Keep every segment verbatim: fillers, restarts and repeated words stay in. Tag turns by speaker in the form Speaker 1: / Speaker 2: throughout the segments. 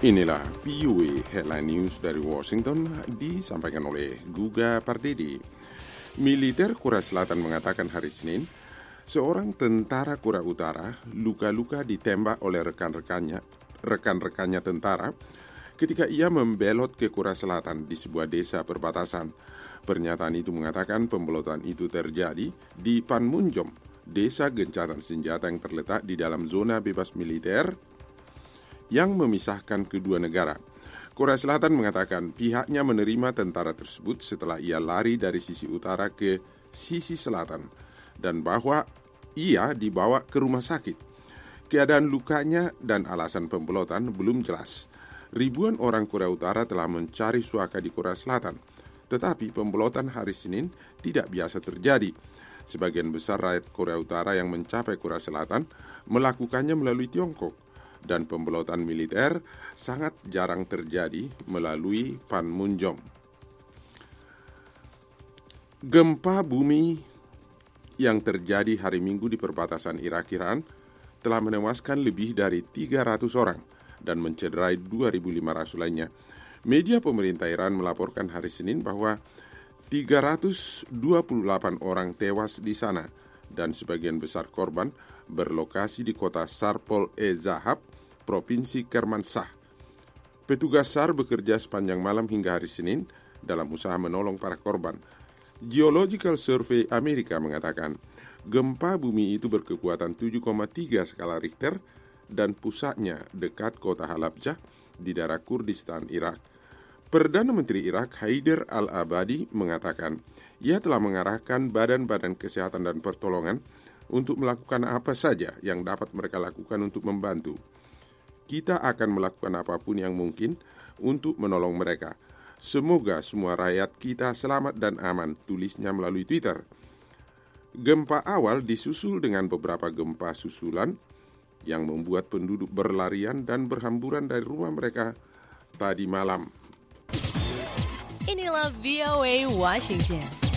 Speaker 1: Inilah V O A Headline News dari Washington disampaikan oleh Guga Pardede. Militer Korea Selatan mengatakan hari Senin, seorang tentara Korea Utara luka-luka ditembak oleh rekan-rekannya, rekan-rekannya tentara ketika ia membelot ke Korea Selatan di sebuah desa perbatasan. Pernyataan itu mengatakan pembelotan itu terjadi di Panmunjom, desa gencatan senjata yang terletak di dalam zona bebas militer yang memisahkan kedua negara. Korea Selatan mengatakan pihaknya menerima tentara tersebut setelah ia lari dari sisi utara ke sisi selatan dan bahwa ia dibawa ke rumah sakit. Keadaan lukanya dan alasan pembelotan belum jelas. Ribuan orang Korea Utara telah mencari suaka di Korea Selatan, tetapi pembelotan hari Senin tidak biasa terjadi. Sebagian besar rakyat Korea Utara yang mencapai Korea Selatan melakukannya melalui Tiongkok. Dan pembelotan militer sangat jarang terjadi melalui Panmunjom. Gempa bumi yang terjadi hari Minggu di perbatasan Irak-Iran telah menewaskan lebih dari tiga ratus orang dan mencederai dua ribu lima ratus lainnya. Media pemerintah Iran melaporkan hari Senin bahwa tiga ratus dua puluh delapan orang tewas di sana dan sebagian besar korban berlokasi di kota Sarpol-e-Zahab, Provinsi Kermanshah. Petugas S A R bekerja sepanjang malam hingga hari Senin dalam usaha menolong para korban. Geological Survey Amerika mengatakan gempa bumi itu berkekuatan tujuh koma tiga skala Richter dan pusatnya dekat kota Halabja di daerah Kurdistan, Irak. Perdana Menteri Irak Haider al-Abadi mengatakan ia telah mengarahkan badan-badan kesehatan dan pertolongan untuk melakukan apa saja yang dapat mereka lakukan untuk membantu. Kita akan melakukan apapun yang mungkin untuk menolong mereka. Semoga semua rakyat kita selamat dan aman, tulisnya melalui Twitter. Gempa awal disusul dengan beberapa gempa susulan yang membuat penduduk berlarian dan berhamburan dari rumah mereka tadi malam.
Speaker 2: Inilah V O A Washington.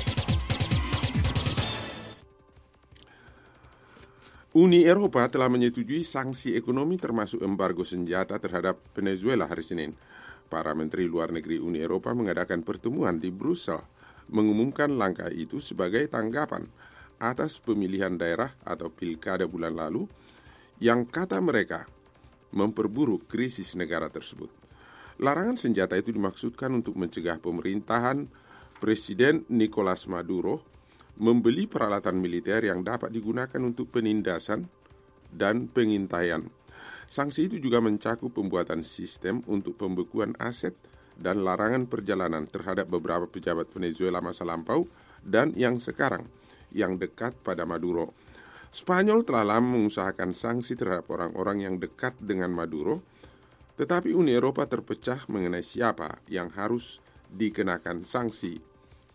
Speaker 1: Uni Eropa telah menyetujui sanksi ekonomi termasuk embargo senjata terhadap Venezuela hari Senin. Para menteri luar negeri Uni Eropa mengadakan pertemuan di Brussel, mengumumkan langkah itu sebagai tanggapan atas pemilihan daerah atau pilkada bulan lalu yang kata mereka memperburuk krisis negara tersebut. Larangan senjata itu dimaksudkan untuk mencegah pemerintahan Presiden Nicolas Maduro membeli peralatan militer yang dapat digunakan untuk penindasan dan pengintaian. Sanksi itu juga mencakup pembuatan sistem untuk pembekuan aset dan larangan perjalanan terhadap beberapa pejabat Venezuela masa lampau dan yang sekarang, yang dekat pada Maduro. Spanyol telah lama mengusahakan sanksi terhadap orang-orang yang dekat dengan Maduro, tetapi Uni Eropa terpecah mengenai siapa yang harus dikenakan sanksi.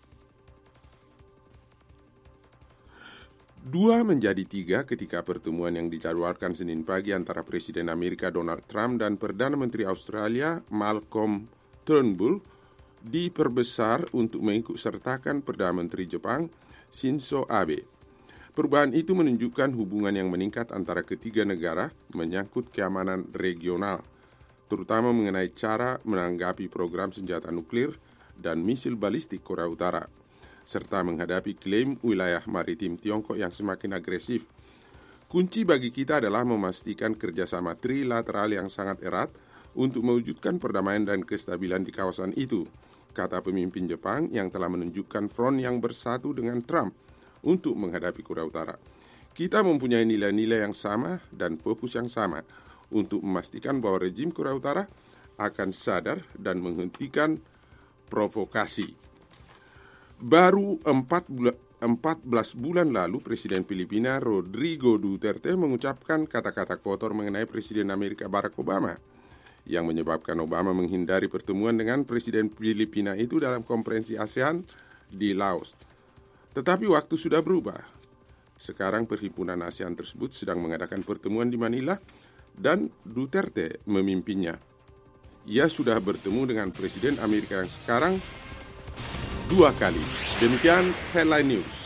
Speaker 1: Dua menjadi tiga ketika pertemuan yang dijadwalkan Senin pagi antara Presiden Amerika Donald Trump dan Perdana Menteri Australia Malcolm Turnbull diperbesar untuk mengikutsertakan Perdana Menteri Jepang Shinzo Abe. Perubahan itu menunjukkan hubungan yang meningkat antara ketiga negara menyangkut keamanan regional, terutama mengenai cara menanggapi program senjata nuklir dan misil balistik Korea Utara, serta menghadapi klaim wilayah maritim Tiongkok yang semakin agresif. Kunci bagi kita adalah memastikan kerjasama trilateral yang sangat erat untuk mewujudkan perdamaian dan kestabilan di kawasan itu, kata pemimpin Jepang yang telah menunjukkan front yang bersatu dengan Trump untuk menghadapi Korea Utara. Kita mempunyai nilai-nilai yang sama dan fokus yang sama untuk memastikan bahwa rejim Korea Utara akan sadar dan menghentikan provokasi. Baru empat belas bulan lalu, Presiden Filipina Rodrigo Duterte mengucapkan kata-kata kotor mengenai Presiden Amerika Barack Obama, yang menyebabkan Obama menghindari pertemuan dengan Presiden Filipina itu dalam konferensi ASEAN di Laos. Tetapi waktu sudah berubah. Sekarang perhimpunan ASEAN tersebut sedang mengadakan pertemuan di Manila dan Duterte memimpinnya. Ia sudah bertemu dengan Presiden Amerika yang sekarang dua kali. Demikian Headline News.